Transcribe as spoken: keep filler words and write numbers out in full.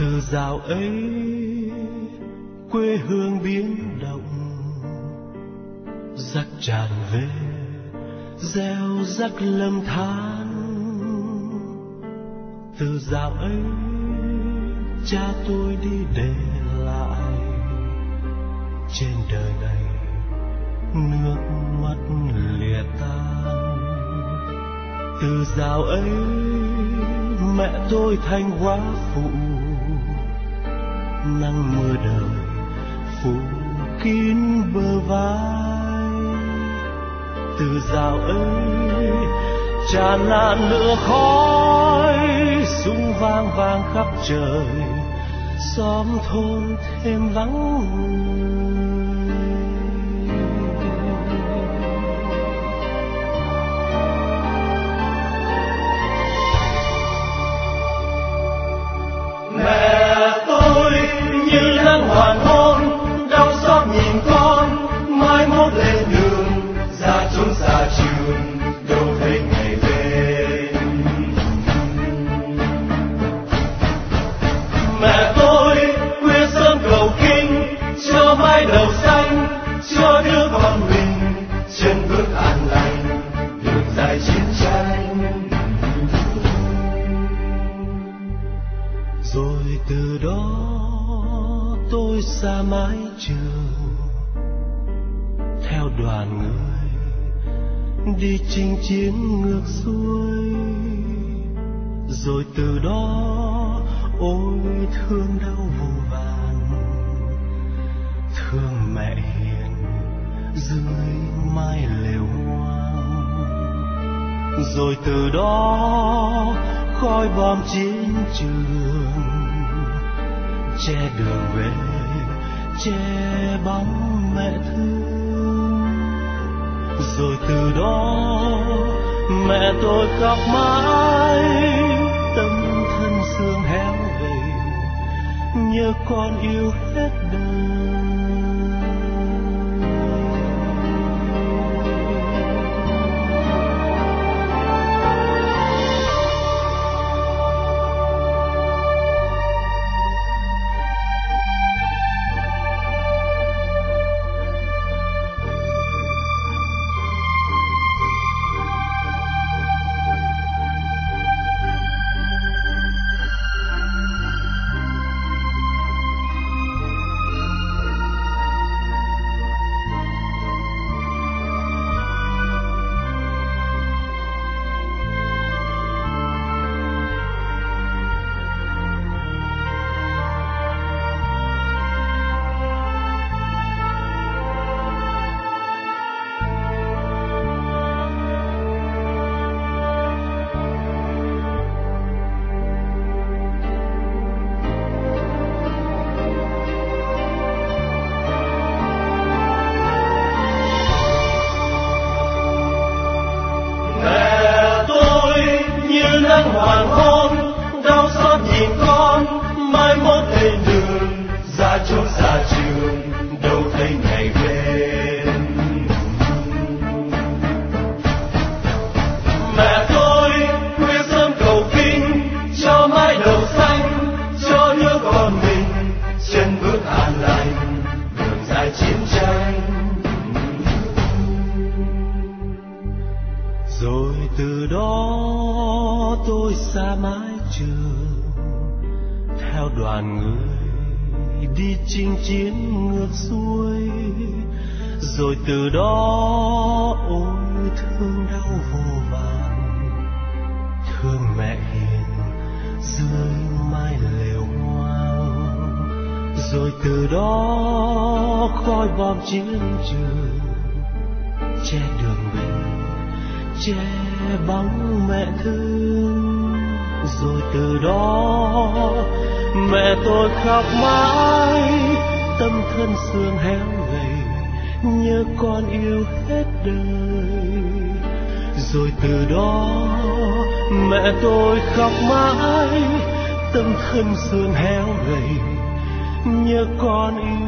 Từ dạo ấy quê hương biến động, giặc tràn về gieo rắc lầm than. Từ dạo ấy cha tôi đi để lại trên đời này nước mắt lìa tan. Từ dạo ấy mẹ tôi thành hóa phụ, nắng mưa đời phủ kín bờ vai. Từ dạo ấy tràn lan lửa khói, súng vang vang khắp trời, xóm thôn thêm vắng người. Mẹ tôi như nắng hoàng hôn, đau xót nhìn con mai mốt lên đường ra chốn xa trường, đâu thấy ngày về. Mẹ tôi khuya sớm cầu kinh cho mái đầu xanh, cho đứa con mình chân bước an lành đường dài chiến tranh. Rồi từ đó tôi xa mái trường, theo đoàn người đi chinh chiến ngược xuôi. Rồi từ đó ôi thương đau vô vàn, thương mẹ hiền dưới mái lều hoang. Rồi từ đó khói bom chiến trường che đường về, che bóng mẹ thương. Rồi từ đó mẹ tôi khóc mãi, tâm thân xương héo gầy, nhớ con yêu hết đời. Hoàng hôn đau xót nhìn con mai mốt lên đường ra chốn xa trường, đâu thấy ngày về. Mẹ tôi khuya sớm cầu kinh cho mái đầu xanh, cho đứa con mình chân bước an lành đường dài chiến tranh. Rồi từ đó tôi xa mái trường, theo đoàn người đi chinh chiến ngược xuôi. Rồi từ đó ôi thương đau vô vàn, thương mẹ hiền dưới mái lều hoang. Rồi từ đó khói bom chiến trường che đường về, che bóng mẹ thương. Rồi từ đó mẹ tôi khóc mãi, tâm thân xương héo gầy, nhớ con yêu hết đời. Rồi từ đó mẹ tôi khóc mãi, tâm thân xương héo gầy, nhớ con yêu